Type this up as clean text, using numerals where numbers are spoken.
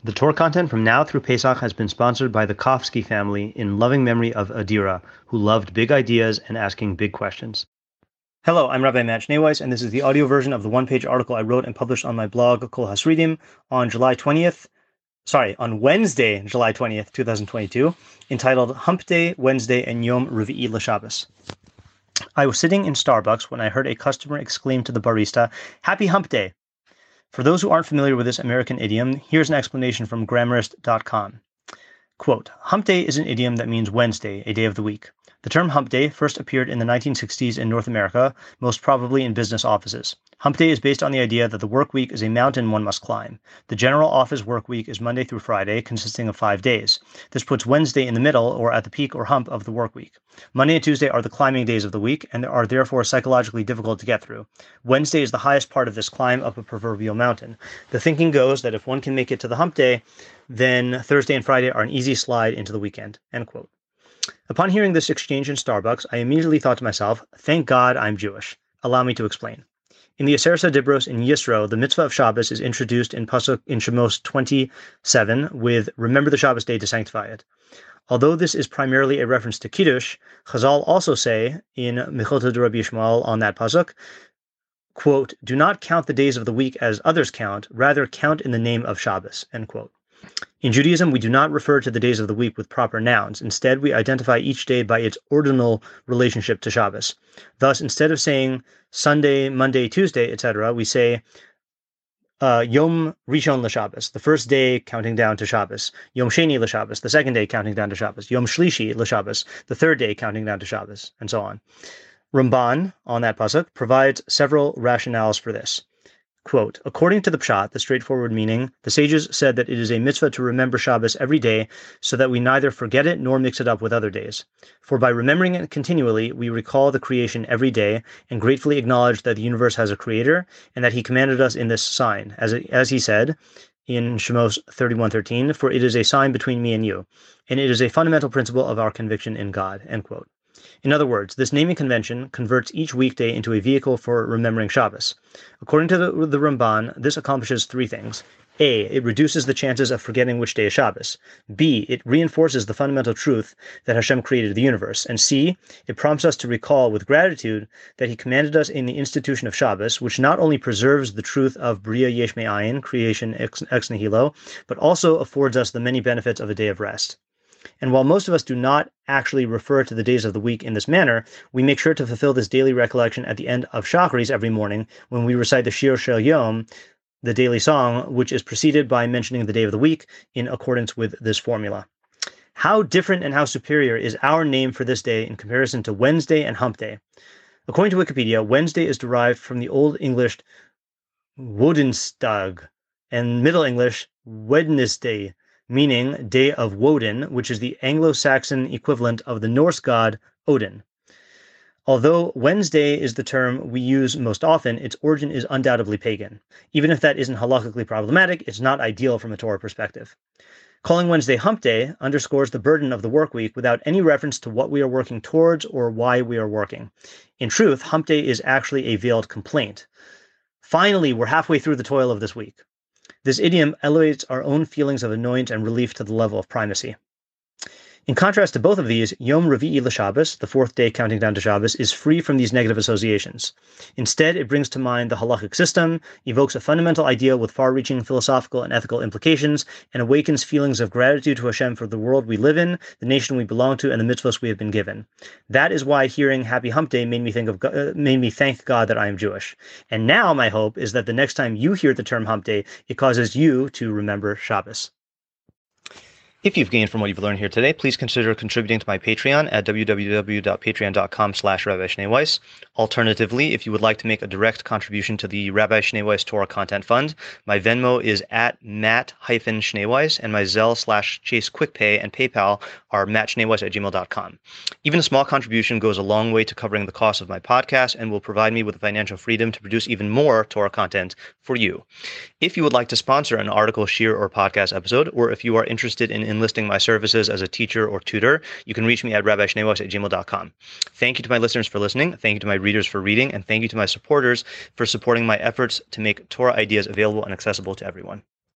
The Torah content from now through Pesach has been sponsored by the Kofsky family in loving memory of Adira, who loved big ideas and asking big questions. Hello, I'm Rabbi Matt Schneeweiss, and this is the audio version of the one-page article I wrote and published on my blog, Kol Hasridim, on Wednesday, July 20th, 2022, entitled Hump Day, Wednesday, and Yom Revi'i L'Shabbos. I was sitting in Starbucks when I heard a customer exclaim to the barista, "Happy Hump Day!" For those who aren't familiar with this American idiom, here's an explanation from Grammarist.com. Quote, Hump Day is an idiom that means Wednesday, a day of the week. The term Hump Day first appeared in the 1960s in North America, most probably in business offices. Hump Day is based on the idea that the work week is a mountain one must climb. The general office work week is Monday through Friday, consisting of 5 days. This puts Wednesday in the middle, or at the peak or hump of the work week. Monday and Tuesday are the climbing days of the week, and are therefore psychologically difficult to get through. Wednesday is the highest part of this climb up a proverbial mountain. The thinking goes that if one can make it to the Hump Day, then Thursday and Friday are an easy slide into the weekend, end quote. Upon hearing this exchange in Starbucks, I immediately thought to myself, thank God I'm Jewish. Allow me to explain. In the Asersa Dibros in Yisro, the mitzvah of Shabbos is introduced in Pasuk in Shemos 27 with remember the Shabbos day to sanctify it. Although this is primarily a reference to Kiddush, Chazal also say in Mechilta de Rabbi Yishmael on that Pasuk, quote, do not count the days of the week as others count, rather count in the name of Shabbos, end quote. In Judaism, we do not refer to the days of the week with proper nouns. Instead, we identify each day by its ordinal relationship to Shabbos. Thus, instead of saying Sunday, Monday, Tuesday, etc., we say Yom Rishon l'Shabbos, the first day counting down to Shabbos. Yom Sheni l'Shabbos, the second day counting down to Shabbos. Yom Shlishi l'Shabbos, the third day counting down to Shabbos, and so on. Ramban, on that pasuk, provides several rationales for this. Quote, according to the Pshat, the straightforward meaning, the sages said that it is a mitzvah to remember Shabbos every day so that we neither forget it nor mix it up with other days. For by remembering it continually, we recall the creation every day and gratefully acknowledge that the universe has a creator and that he commanded us in this sign, as he said in Shemos 31:13, for it is a sign between me and you, and it is a fundamental principle of our conviction in God, end quote. In other words, this naming convention converts each weekday into a vehicle for remembering Shabbos. According to the Ramban, this accomplishes three things. A, it reduces the chances of forgetting which day is Shabbos. B, it reinforces the fundamental truth that Hashem created the universe. And C, it prompts us to recall with gratitude that he commanded us in the institution of Shabbos, which not only preserves the truth of Bria Yesh Me'ayin, creation ex nihilo, but also affords us the many benefits of a day of rest. And while most of us do not actually refer to the days of the week in this manner, we make sure to fulfill this daily recollection at the end of Shachris every morning when we recite the Shir Shel Yom, the daily song, which is preceded by mentioning the day of the week in accordance with this formula. How different and how superior is our name for this day in comparison to Wednesday and Hump Day? According to Wikipedia, Wednesday is derived from the Old English Wodenstag and Middle English Wednesday, meaning Day of Woden, which is the Anglo-Saxon equivalent of the Norse god Odin. Although Wednesday is the term we use most often, its origin is undoubtedly pagan. Even if that isn't halakhically problematic, it's not ideal from a Torah perspective. Calling Wednesday Hump Day underscores the burden of the work week without any reference to what we are working towards or why we are working. In truth, Hump Day is actually a veiled complaint. Finally, we're halfway through the toil of this week. This idiom elevates our own feelings of annoyance and relief to the level of primacy. In contrast to both of these, Yom Revi'i L'Shabbos, the fourth day counting down to Shabbos, is free from these negative associations. Instead, it brings to mind the halachic system, evokes a fundamental idea with far-reaching philosophical and ethical implications, and awakens feelings of gratitude to Hashem for the world we live in, the nation we belong to, and the mitzvahs we have been given. That is why hearing Happy Hump Day made me thank God that I am Jewish. And now my hope is that the next time you hear the term Hump Day, it causes you to remember Shabbos. If you've gained from what you've learned here today, please consider contributing to my Patreon at www.patreon.com/Rabbi Schneeweiss. Alternatively, if you would like to make a direct contribution to the Rabbi Schneeweiss Torah Content Fund, my Venmo is at Matt-Schneeweiss, and my Zelle/Chase QuickPay and PayPal are mattschneeweiss@gmail.com. Even a small contribution goes a long way to covering the cost of my podcast and will provide me with the financial freedom to produce even more Torah content for you. If you would like to sponsor an article, shir, or podcast episode, or if you are interested in enlisting my services as a teacher or tutor, you can reach me at rabbischneeweiss@gmail.com. Thank you to my listeners for listening, thank you to my readers for reading, and thank you to my supporters for supporting my efforts to make Torah ideas available and accessible to everyone.